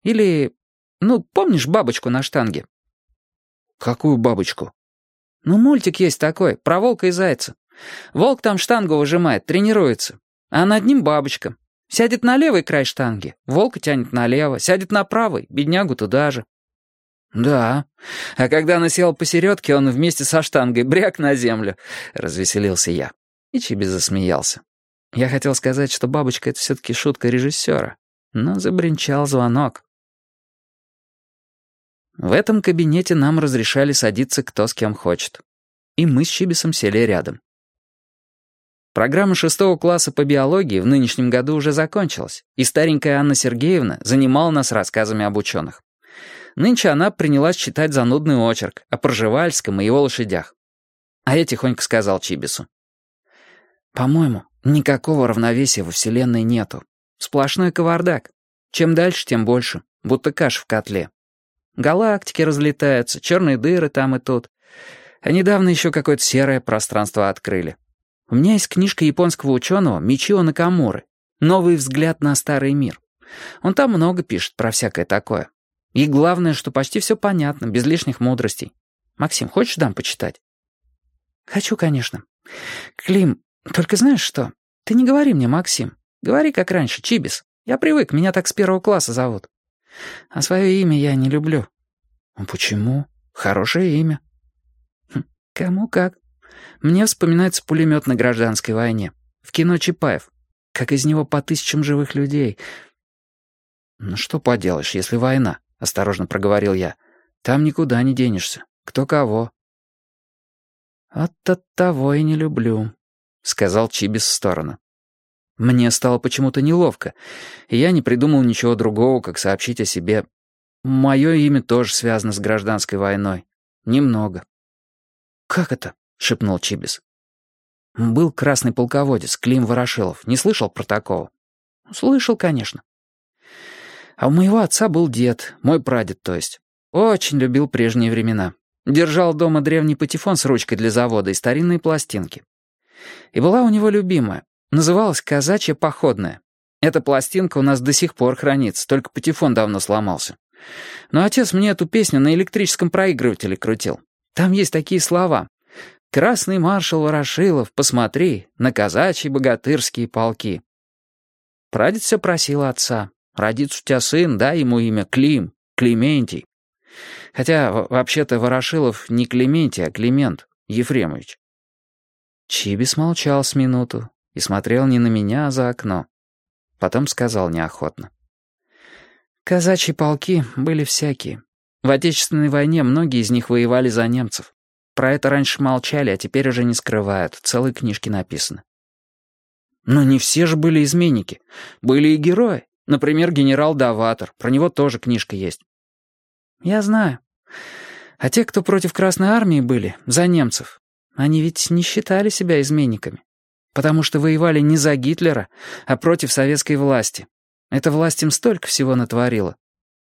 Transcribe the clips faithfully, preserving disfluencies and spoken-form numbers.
Или, ну, помнишь бабочку на штанге?» «Какую бабочку?» «Ну, мультик есть такой, про волка и зайца. Волк там штангу выжимает, тренируется. А над ним бабочка. Сядет на левый край штанги, волка тянет налево, сядет на правый, беднягу туда же». «Да. А когда она села посередке, он вместе со штангой бряк на землю», — развеселился я. И Чиби засмеялся. Я хотел сказать, что бабочка — это все-таки шутка режиссера, но забринчал звонок. В этом кабинете нам разрешали садиться кто с кем хочет. И мы с Чибисом сели рядом. Программа шестого класса по биологии в нынешнем году уже закончилась, и старенькая Анна Сергеевна занимала нас рассказами об ученых. Нынче она принялась читать занудный очерк о Пржевальском и его лошадях. А я тихонько сказал Чибису: «По-моему, никакого равновесия во Вселенной нету. Сплошной кавардак. Чем дальше, тем больше. Будто каша в котле. Галактики разлетаются, черные дыры там и тут. А недавно еще какое-то серое пространство открыли. У меня есть книжка японского ученого Мичио Накамуры «Новый взгляд на старый мир». Он там много пишет про всякое такое. И главное, что почти все понятно, без лишних мудростей. Максим, хочешь дам почитать?» «Хочу, конечно. Клим, только знаешь что? Ты не говори мне Максим. Говори как раньше, Чибис. Я привык, меня так с первого класса зовут. А свое имя я не люблю». «Почему? Хорошее имя». Хм, «Кому как. Мне вспоминается пулемет на гражданской войне. В кино Чапаев. Как из него по тысячам живых людей». «Ну что поделаешь, если война?» — осторожно проговорил я. «Там никуда не денешься. Кто кого». «Вот от того и не люблю», — сказал Чибис в сторону. Мне стало почему-то неловко, и я не придумал ничего другого, как сообщить о себе. Мое имя тоже связано с гражданской войной. Немного. «Как это?» — шепнул Чибис. «Был красный полководец Клим Ворошилов. Не слышал про такого?» «Слышал, конечно». «А у моего отца был дед, мой прадед, то есть. Очень любил прежние времена. Держал дома древний патефон с ручкой для завода и старинные пластинки. И была у него любимая. Называлась «Казачья походная». Эта пластинка у нас до сих пор хранится, только патефон давно сломался. Но отец мне эту песню на электрическом проигрывателе крутил. Там есть такие слова: «Красный маршал Ворошилов, посмотри на казачьи богатырские полки». Прадед все просил отца: «Родится у тебя сын, дай ему имя Клим, Клементий». Хотя, вообще-то, Ворошилов не Клементий, а Климент Ефремович. Чибис молчал с минуту и смотрел не на меня, а за окно. Потом сказал неохотно: «Казачьи полки были всякие. В Отечественной войне многие из них воевали за немцев. Про это раньше молчали, а теперь уже не скрывают. Целые книжки написаны». «Но не все же были изменники. Были и герои. Например, генерал Даватор. Про него тоже книжка есть». «Я знаю. А те, кто против Красной Армии были, за немцев, они ведь не считали себя изменниками. Потому что воевали не за Гитлера, а против советской власти. Эта власть им столько всего натворила».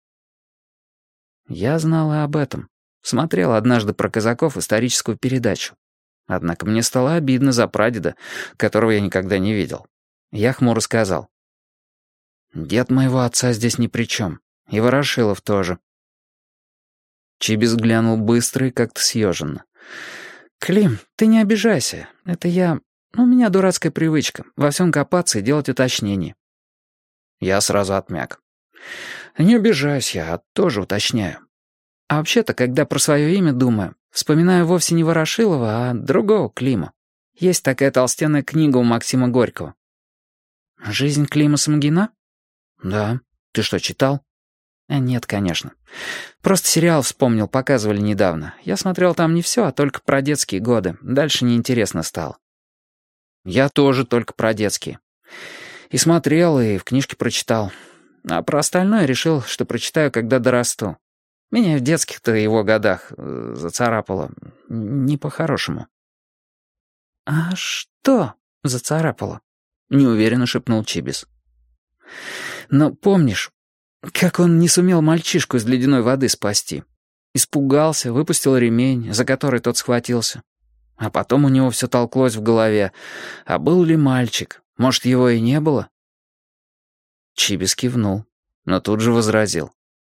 Я знал и об этом. Смотрел однажды про казаков историческую передачу. Однако мне стало обидно за прадеда, которого я никогда не видел. Я хмуро сказал: «Дед моего отца здесь ни при чем. И Ворошилов тоже». Чибис глянул быстро и как-то съеженно. «Клим, ты не обижайся. Это я... У меня дурацкая привычка. Во всем копаться и делать уточнения». Я сразу отмяк. «Не обижаюсь я, а тоже уточняю. А вообще-то, когда про свое имя думаю, вспоминаю вовсе не Ворошилова, а другого Клима. Есть такая толстенная книга у Максима Горького». «Жизнь Клима Самгина?» «Да. Ты что, читал?» А «Нет, конечно. Просто сериал вспомнил, показывали недавно. Я смотрел там не все, а только про детские годы. Дальше неинтересно стало». «Я тоже только про детские. И смотрел, и в книжке прочитал. А про остальное решил, что прочитаю, когда дорасту. Меня в детских-то его годах э, зацарапало. Не по-хорошему». «А что зацарапало?» — неуверенно шепнул Чибис. «Ну, помнишь, как он не сумел мальчишку из ледяной воды спасти? Испугался, выпустил ремень, за который тот схватился. А потом у него все толклось в голове. А был ли мальчик? Может, его и не было?» Чибис кивнул, но тут же возразил: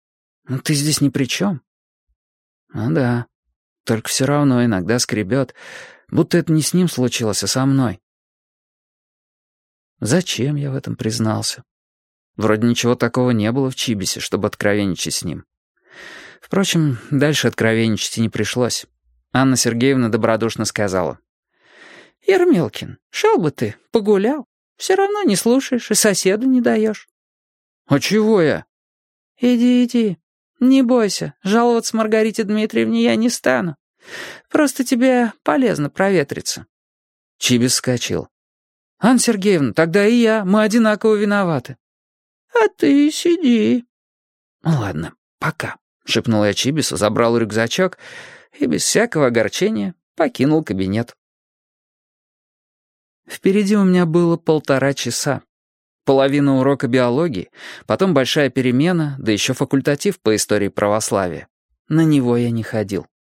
Ну, ты здесь ни при чем. Ну да, только все равно иногда скребет, будто это не с ним случилось, а со мной. Зачем я в этом признался? Вроде ничего такого не было в Чибисе, чтобы откровенничать с ним. Впрочем, дальше откровенничать и не пришлось. Анна Сергеевна добродушно сказала: «Ермилкин, шел бы ты, погулял. Все равно не слушаешь и соседу не даешь». «А чего я?» «Иди, иди. Не бойся, жаловаться Маргарите Дмитриевне я не стану. Просто тебе полезно проветриться». Чибис вскочил. «Анна Сергеевна, тогда и я, мы одинаково виноваты». «А ты сиди». «Ну ладно, пока», — шепнул я Чибису, забрал рюкзачок и без всякого огорчения покинул кабинет. Впереди у меня было полтора часа. Половина урока биологии, потом большая перемена, да еще факультатив по истории православия. На него я не ходил.